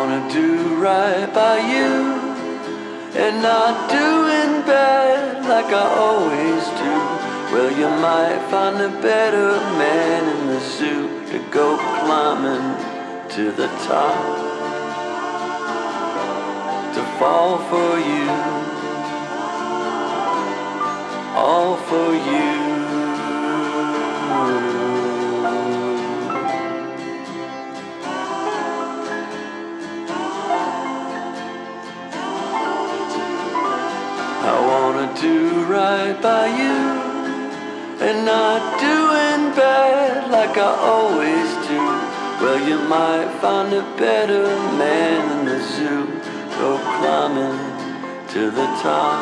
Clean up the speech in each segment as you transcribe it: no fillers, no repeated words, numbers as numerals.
wanna do right by you and not doing bad like I always do. Well, you might find a better man in the zoo to go climbing to the top, to fall for you, all for you. I wanna do right by you and not doing bad like I always do. Well, you might find a better man in the zoo, go climbing to the top,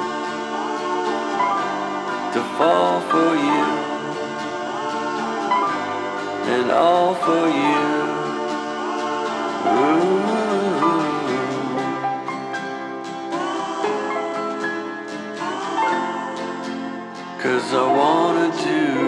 to fall for you and all for you. Ooh. 'Cause I wanna do